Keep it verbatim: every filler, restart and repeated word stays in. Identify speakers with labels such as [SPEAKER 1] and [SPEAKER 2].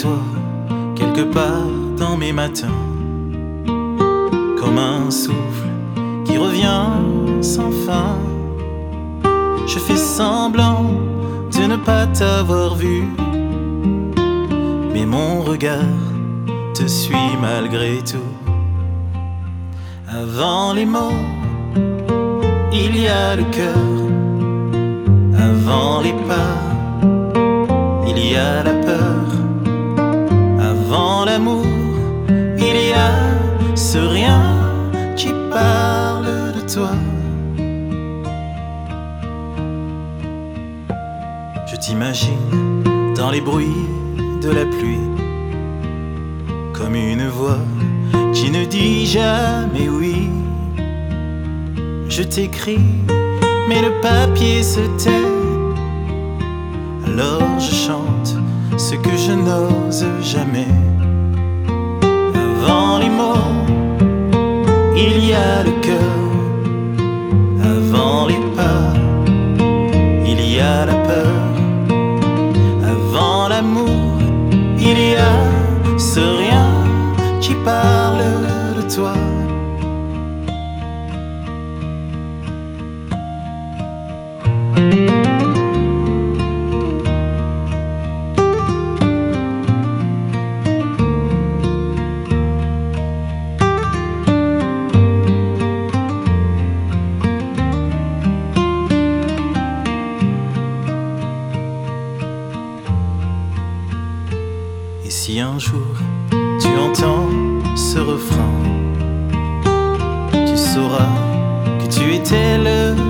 [SPEAKER 1] toi, quelque part dans mes matins, comme un souffle qui revient sans fin. Je fais semblant de ne pas t'avoir vu, mais mon regard te suit malgré tout. Avant les mots, il y a le cœur. Avant les pas, il y a la peur. Avant l'amour, il y a ce rien qui parle de toi. Je t'imagine dans les bruits de la pluie, comme une voix qui ne dit jamais oui. Je t'écris, mais le papier se tait. Alors je chante ce que je n'ose jamais. Avant les mots, il y a le cœur. Avant les pas, il y a la peur. Avant l'amour, il y a ce rien qui parle de toi. Et si un jour tu entends ce refrain, tu sauras que tu étais le